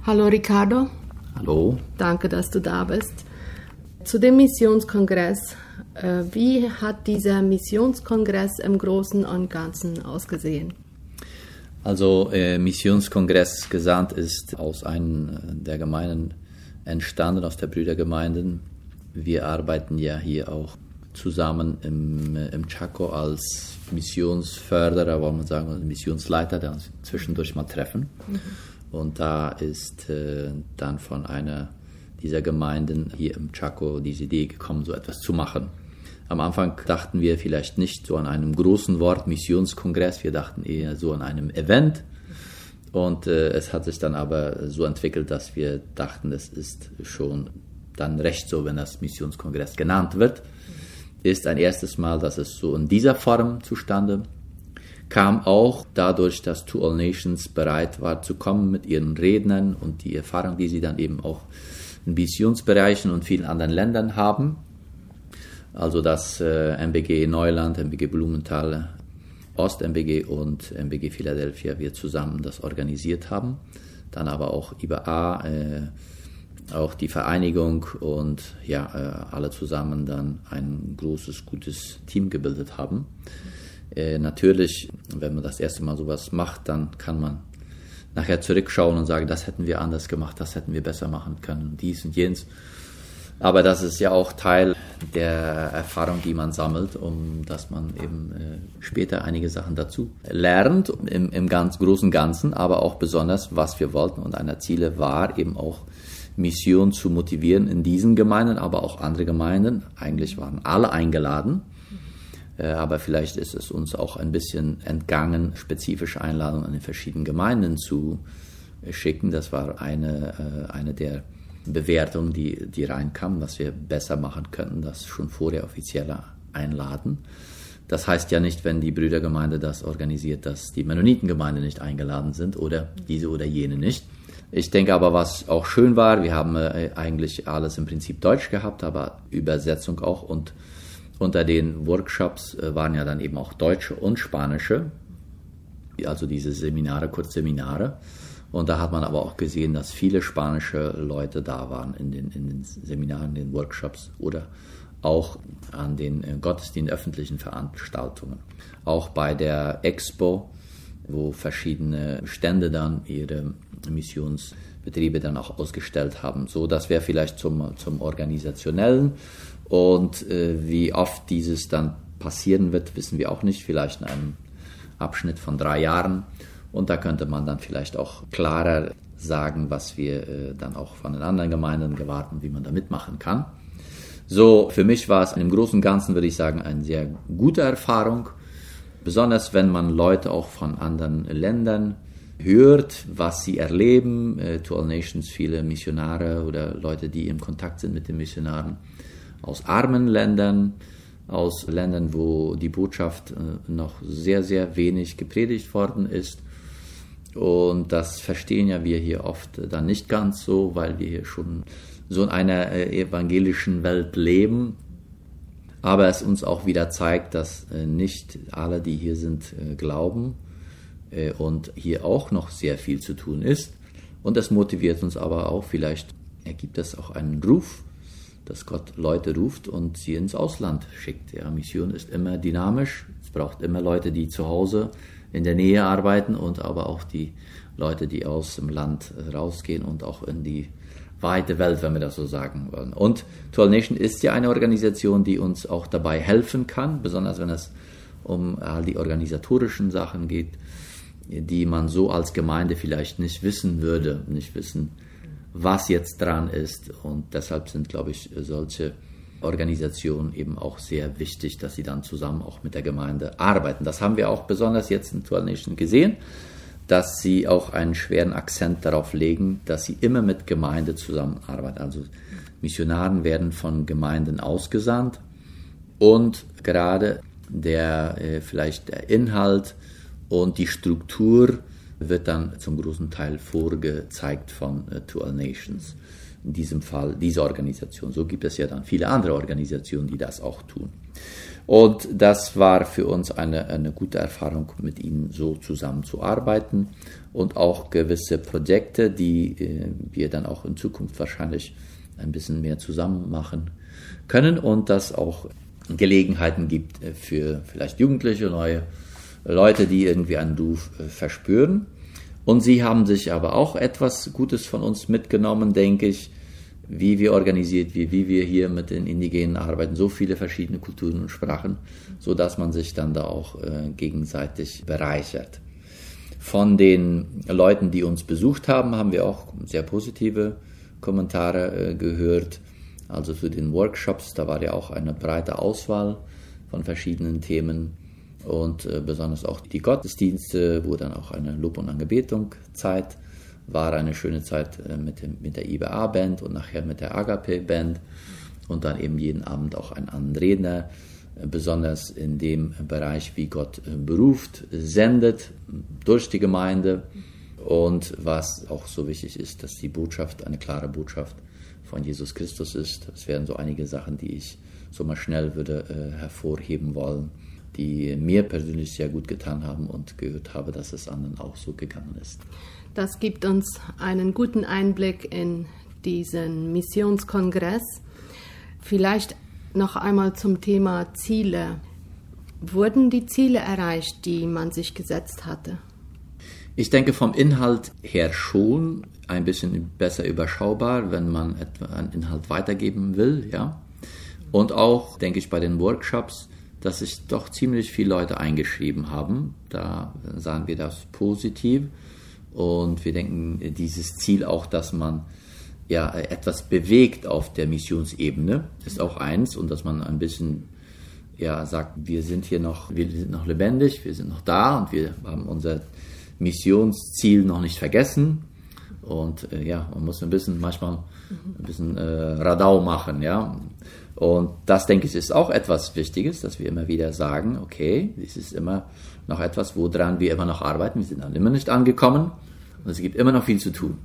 Hallo Ricardo. Hallo. Danke, dass du da bist. Zu dem Missionskongress. Wie hat dieser Missionskongress im Großen und Ganzen ausgesehen? Also Missionskongress gesandt ist aus einer der Gemeinden entstanden, aus der Brüdergemeinden. Wir arbeiten ja hier auch zusammen im Chaco als Missionsförderer, wollen wir sagen, Missionsleiter, der uns zwischendurch mal treffen. Und da ist dann von einer dieser Gemeinden hier im Chaco diese Idee gekommen, so etwas zu machen. Am Anfang dachten wir vielleicht nicht so an einem großen Wort Missionskongress, wir dachten eher so an einem Event. Und es hat sich dann aber so entwickelt, dass wir dachten, es ist schon dann recht so, wenn das Missionskongress genannt wird. Ist ein erstes Mal, dass es so in dieser Form zustande kam, auch dadurch, dass To All Nations bereit war zu kommen mit ihren Rednern und die Erfahrung, die sie dann eben auch in Missionsbereichen und vielen anderen Ländern haben. Also das MBG Neuland, MBG Blumenthal, Ost-MBG und MBG Philadelphia, wir zusammen das organisiert haben. Dann aber auch IBA, auch die Vereinigung und alle zusammen dann ein großes, gutes Team gebildet haben. Natürlich, wenn man das erste Mal sowas macht, dann kann man nachher zurückschauen und sagen, das hätten wir anders gemacht, das hätten wir besser machen können, dies und jenes. Aber das ist ja auch Teil der Erfahrung, die man sammelt, dass man eben später einige Sachen dazu lernt, im ganz großen Ganzen, aber auch besonders, was wir wollten. Und einer Ziele war eben auch, Mission zu motivieren in diesen Gemeinden, aber auch andere Gemeinden. Eigentlich waren alle eingeladen, aber vielleicht ist es uns auch ein bisschen entgangen, spezifische Einladungen an den verschiedenen Gemeinden zu schicken. Das war eine der Bewertungen, die reinkamen, was wir besser machen könnten, das schon vorher offizieller einladen. Das heißt ja nicht, wenn die Brüdergemeinde das organisiert, dass die Mennonitengemeinde nicht eingeladen sind oder diese oder jene nicht. Ich denke aber, was auch schön war, wir haben eigentlich alles im Prinzip Deutsch gehabt, aber Übersetzung auch, und unter den Workshops waren ja dann eben auch Deutsche und Spanische, also diese Seminare, Kurzseminare. Und da hat man aber auch gesehen, dass viele spanische Leute da waren in den Seminaren, in den Workshops oder auch an den Gottesdienst, öffentlichen Veranstaltungen. Auch bei der Expo, wo verschiedene Stände dann ihre Missionsbetriebe dann auch ausgestellt haben. So, das wäre vielleicht zum Organisationellen. Und wie oft dieses dann passieren wird, wissen wir auch nicht. Vielleicht in einem Abschnitt von 3 Jahren. Und da könnte man dann vielleicht auch klarer sagen, was wir dann auch von den anderen Gemeinden gewartet, wie man da mitmachen kann. So, für mich war es im Großen und Ganzen, würde ich sagen, eine sehr gute Erfahrung. Besonders wenn man Leute auch von anderen Ländern hört, was sie erleben. To All Nations, viele Missionare oder Leute, die im Kontakt sind mit den Missionaren aus armen Ländern, aus Ländern, wo die Botschaft noch sehr, sehr wenig gepredigt worden ist. Und das verstehen ja wir hier oft dann nicht ganz so, weil wir hier schon so in einer evangelischen Welt leben. Aber es uns auch wieder zeigt, dass nicht alle, die hier sind, glauben und hier auch noch sehr viel zu tun ist. Und das motiviert uns aber auch, vielleicht ergibt das auch einen Ruf, dass Gott Leute ruft und sie ins Ausland schickt. Ja, Mission ist immer dynamisch, es braucht immer Leute, die zu Hause in der Nähe arbeiten und aber auch die Leute, die aus dem Land rausgehen und auch in die weite Welt, wenn wir das so sagen wollen. Und To All Nations ist ja eine Organisation, die uns auch dabei helfen kann, besonders wenn es um all die organisatorischen Sachen geht, die man so als Gemeinde vielleicht nicht wissen würde, nicht wissen, was jetzt dran ist. Und deshalb sind, glaube ich, solche Organisationen eben auch sehr wichtig, dass sie dann zusammen auch mit der Gemeinde arbeiten. Das haben wir auch besonders jetzt in To All Nations gesehen, dass sie auch einen schweren Akzent darauf legen, dass sie immer mit Gemeinde zusammenarbeiten. Also Missionaren werden von Gemeinden ausgesandt und gerade vielleicht der Inhalt und die Struktur wird dann zum großen Teil vorgezeigt von To All Nations. in diesem Fall diese Organisation. So gibt es ja dann viele andere Organisationen, die das auch tun. Und das war für uns eine gute Erfahrung, mit ihnen so zusammenzuarbeiten und auch gewisse Projekte, die wir dann auch in Zukunft wahrscheinlich ein bisschen mehr zusammen machen können und das auch Gelegenheiten gibt für vielleicht Jugendliche, neue Leute, die irgendwie einen Ruf verspüren. Und sie haben sich aber auch etwas Gutes von uns mitgenommen, denke ich, wie wir organisiert, wie wir hier mit den Indigenen arbeiten, so viele verschiedene Kulturen und Sprachen, so dass man sich dann da auch gegenseitig bereichert. Von den Leuten, die uns besucht haben, haben wir auch sehr positive Kommentare gehört. Also zu den Workshops, da war ja auch eine breite Auswahl von verschiedenen Themen und besonders auch die Gottesdienste, wo dann auch eine Lob- und Angebetungszeit war, eine schöne Zeit mit der IBA-Band und nachher mit der Agape-Band und dann eben jeden Abend auch einen anderen Redner, besonders in dem Bereich, wie Gott beruft, sendet durch die Gemeinde und was auch so wichtig ist, dass die Botschaft eine klare Botschaft von Jesus Christus ist. Das wären so einige Sachen, die ich so mal schnell würde hervorheben wollen, die mir persönlich sehr gut getan haben und gehört habe, dass es anderen auch so gegangen ist. Das gibt uns einen guten Einblick in diesen Missionskongress. Vielleicht noch einmal zum Thema Ziele. Wurden die Ziele erreicht, die man sich gesetzt hatte? Ich denke vom Inhalt her schon ein bisschen besser überschaubar, wenn man einen Inhalt weitergeben will, ja. Und auch, denke ich, bei den Workshops, dass sich doch ziemlich viele Leute eingeschrieben haben. Da sahen wir das positiv. Und wir denken, dieses Ziel auch, dass man ja etwas bewegt auf der Missionsebene, ist auch eins. Und dass man ein bisschen ja sagt, wir sind noch lebendig, wir sind noch da und wir haben unser Missionsziel noch nicht vergessen. Und man muss manchmal ein bisschen Radau machen, ja. Und das, denke ich, ist auch etwas Wichtiges, dass wir immer wieder sagen, okay, das ist immer noch etwas, woran wir immer noch arbeiten. Wir sind dann immer nicht angekommen und es gibt immer noch viel zu tun.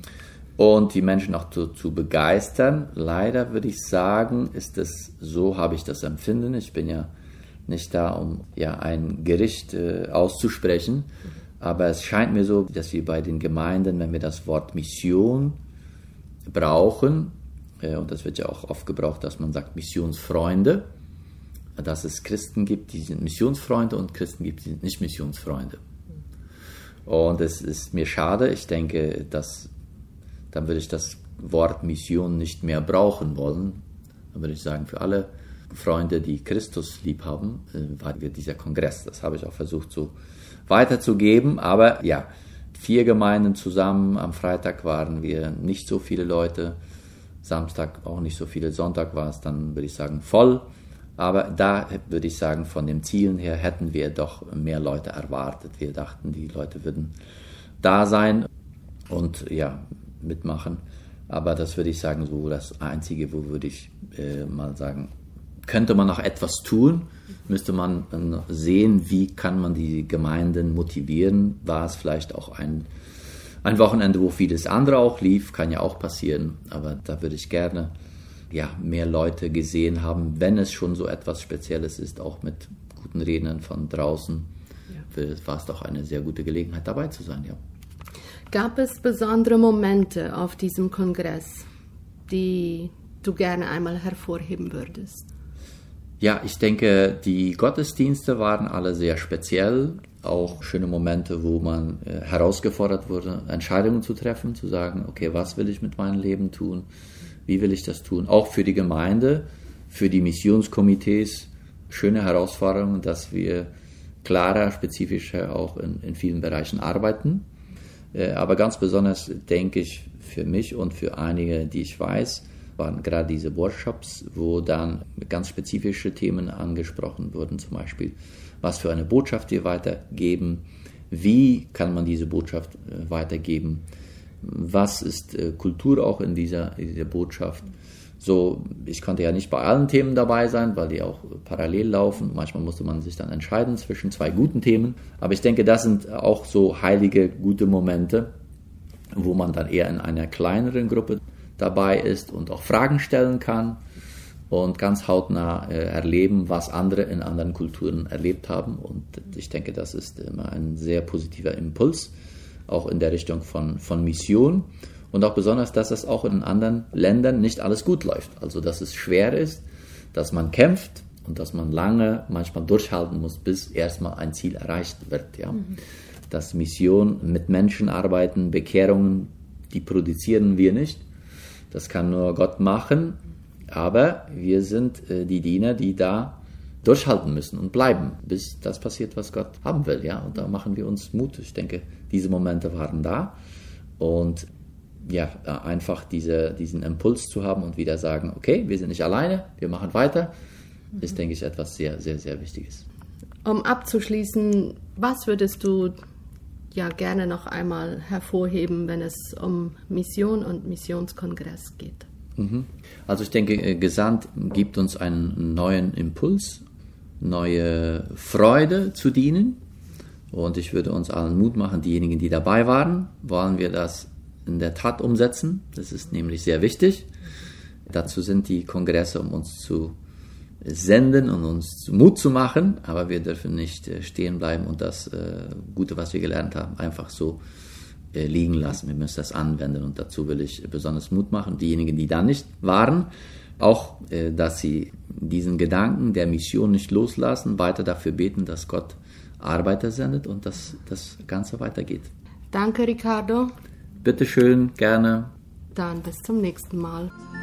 Und die Menschen auch zu begeistern, leider würde ich sagen, ist es so, habe ich das Empfinden. Ich bin ja nicht da, um ein Gericht auszusprechen, aber es scheint mir so, dass wir bei den Gemeinden, wenn wir das Wort Mission brauchen, und das wird ja auch oft gebraucht, dass man sagt Missionsfreunde, dass es Christen gibt, die sind Missionsfreunde und Christen gibt, die sind nicht Missionsfreunde. Und es ist mir schade, ich denke, dann würde ich das Wort Mission nicht mehr brauchen wollen. Dann würde ich sagen, für alle Freunde, die Christus lieb haben, war dieser Kongress. Das habe ich auch versucht so weiterzugeben, aber 4 Gemeinden zusammen, am Freitag waren wir nicht so viele Leute, Samstag auch nicht so viele, Sonntag war es dann, würde ich sagen, voll. Aber da würde ich sagen, von den Zielen her hätten wir doch mehr Leute erwartet. Wir dachten, die Leute würden da sein und mitmachen. Aber das würde ich sagen, so das Einzige, wo würde ich mal sagen, könnte man noch etwas tun, müsste man sehen, wie kann man die Gemeinden motivieren. War es vielleicht auch ein Wochenende, wo vieles andere auch lief, kann ja auch passieren, aber da würde ich gerne mehr Leute gesehen haben, wenn es schon so etwas Spezielles ist, auch mit guten Rednern von draußen, war es doch eine sehr gute Gelegenheit, dabei zu sein, ja. Gab es besondere Momente auf diesem Kongress, die du gerne einmal hervorheben würdest? Ja, ich denke, die Gottesdienste waren alle sehr speziell. Auch schöne Momente, wo man herausgefordert wurde, Entscheidungen zu treffen, zu sagen, okay, was will ich mit meinem Leben tun? Wie will ich das tun? Auch für die Gemeinde, für die Missionskomitees, schöne Herausforderungen, dass wir klarer, spezifischer auch in vielen Bereichen arbeiten. Aber ganz besonders, denke ich, für mich und für einige, die ich weiß, waren gerade diese Workshops, wo dann ganz spezifische Themen angesprochen wurden, zum Beispiel, was für eine Botschaft wir weitergeben, wie kann man diese Botschaft weitergeben, was ist Kultur auch in dieser Botschaft. So, ich konnte ja nicht bei allen Themen dabei sein, weil die auch parallel laufen. Manchmal musste man sich dann entscheiden zwischen 2 guten Themen. Aber ich denke, das sind auch so heilige, gute Momente, wo man dann eher in einer kleineren Gruppe dabei ist und auch Fragen stellen kann und ganz hautnah erleben, was andere in anderen Kulturen erlebt haben. Und ich denke, das ist immer ein sehr positiver Impuls, auch in der Richtung von Mission. Und auch besonders, dass es auch in anderen Ländern nicht alles gut läuft. Also, dass es schwer ist, dass man kämpft und dass man lange manchmal durchhalten muss, bis erstmal ein Ziel erreicht wird. Ja. Dass Mission mit Menschen arbeiten, Bekehrungen, die produzieren wir nicht. Das kann nur Gott machen. Aber wir sind die Diener, die da durchhalten müssen und bleiben, bis das passiert, was Gott haben will. Ja? Und da machen wir uns Mut. Ich denke, diese Momente waren da. Und ja, einfach diesen Impuls zu haben und wieder sagen, okay, wir sind nicht alleine, wir machen weiter, ist, denke ich, etwas sehr, sehr, sehr Wichtiges. Um abzuschließen, was würdest du ja gerne noch einmal hervorheben, wenn es um Mission und Missionskongress geht? Also ich denke, Gesandt gibt uns einen neuen Impuls, neue Freude zu dienen. Und ich würde uns allen Mut machen, diejenigen, die dabei waren, wollen wir das in der Tat umsetzen. Das ist nämlich sehr wichtig. Dazu sind die Kongresse, um uns zu senden und uns Mut zu machen. Aber wir dürfen nicht stehen bleiben und das Gute, was wir gelernt haben, einfach so liegen lassen. Wir müssen das anwenden und dazu will ich besonders Mut machen. Diejenigen, die da nicht waren, auch, dass sie diesen Gedanken der Mission nicht loslassen, weiter dafür beten, dass Gott Arbeiter sendet und dass das Ganze weitergeht. Danke, Ricardo. Bitteschön, gerne. Dann bis zum nächsten Mal.